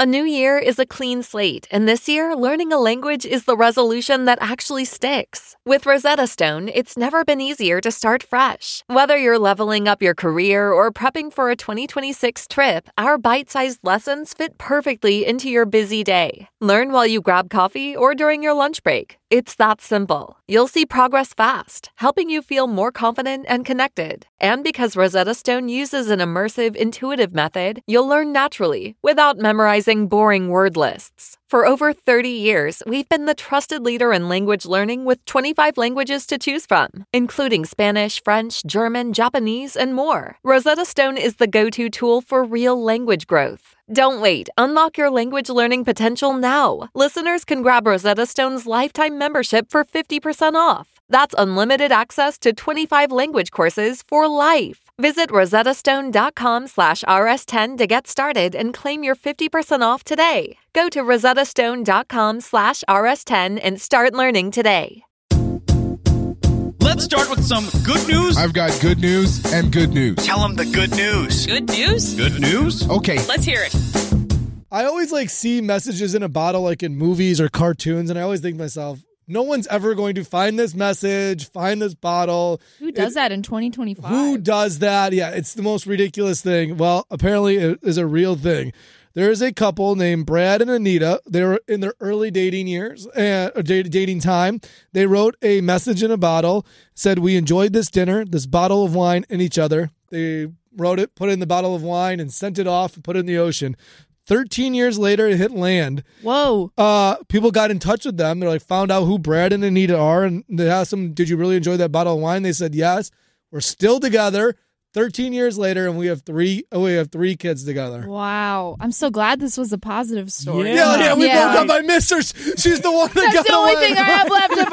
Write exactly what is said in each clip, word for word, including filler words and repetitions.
A new year is a clean slate, and this year, learning a language is the resolution that actually sticks. With Rosetta Stone, it's never been easier to start fresh. Whether you're leveling up your career or prepping for a twenty twenty-six trip, our bite-sized lessons fit perfectly into your busy day. Learn while you grab coffee or during your lunch break. It's that simple. You'll see progress fast, helping you feel more confident and connected. And because Rosetta Stone uses an immersive, intuitive method, you'll learn naturally without memorizing boring word lists. For over thirty years, we've been the trusted leader in language learning with twenty-five languages to choose from, including Spanish, French, German, Japanese, and more. Rosetta Stone is the go-to tool for real language growth. Don't wait. Unlock your language learning potential now. Listeners can grab Rosetta Stone's lifetime membership for fifty percent off. That's unlimited access to twenty-five language courses for life. Visit rosettastone.com slash rs10 to get started and claim your fifty percent off today. Go to rosettastone.com slash rs10 and start learning today. Let's start with some good news. I've got good news and good news. Tell them the good news. Good news? Good news? Okay. Let's hear it. I always like see messages in a bottle like in movies or cartoons, and I always think to myself, no one's ever going to find this message, find this bottle. Who does it, that in twenty twenty-five? Who does that? Yeah, it's the most ridiculous thing. Well, apparently it is a real thing. There is a couple named Brad and Anita. They were in their early dating years, uh, or dating time. They wrote a message in a bottle, said, "We enjoyed this dinner, this bottle of wine, and each other." They wrote it, put it in the bottle of wine, and sent it off and put it in the ocean. thirteen years later, it hit land. Whoa. Uh, people got in touch with them. They're like, found out who Brad and Anita are, and they asked them, "Did you really enjoy that bottle of wine?" They said, "Yes." We're still together. thirteen years later, and we have three. Oh, we have three kids together. Wow. I'm so glad this was a positive story. Yeah, yeah, we Yeah. broke up. I miss her. She's the one that That's got the only away. thing I have left of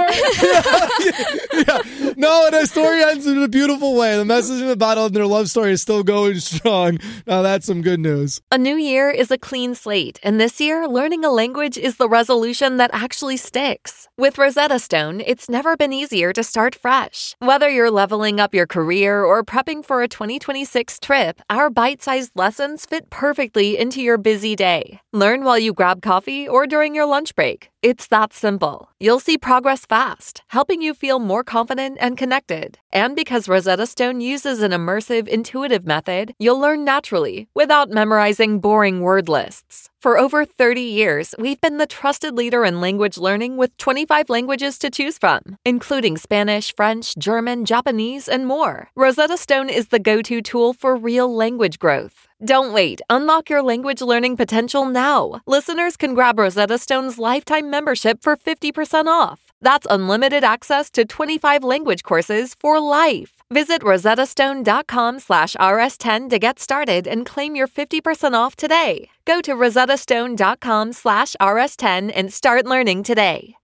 her. yeah, yeah. No, and the story ends in a beautiful way. The message in the bottle and their love story is still going strong. Now that's some good news. A new year is a clean slate, and this year, learning a language is the resolution that actually sticks. With Rosetta Stone, it's never been easier to start fresh. Whether you're leveling up your career or prepping for a twenty twenty-six trip, our bite-sized lessons fit perfectly into your busy day. Learn while you grab coffee or during your lunch break. It's that simple. You'll see progress fast, helping you feel more confident and connected. And because Rosetta Stone uses an immersive, intuitive method, you'll learn naturally without memorizing boring word lists. For over thirty years, we've been the trusted leader in language learning with twenty-five languages to choose from, including Spanish, French, German, Japanese, and more. Rosetta Stone is the go-to tool for real language growth. Don't wait. Unlock your language learning potential now. Listeners can grab Rosetta Stone's lifetime membership for fifty percent off. That's unlimited access to twenty-five language courses for life. Visit rosettastone.com slash rs10 to get started and claim your fifty percent off today. Go to rosettastone.com slash rs10 and start learning today.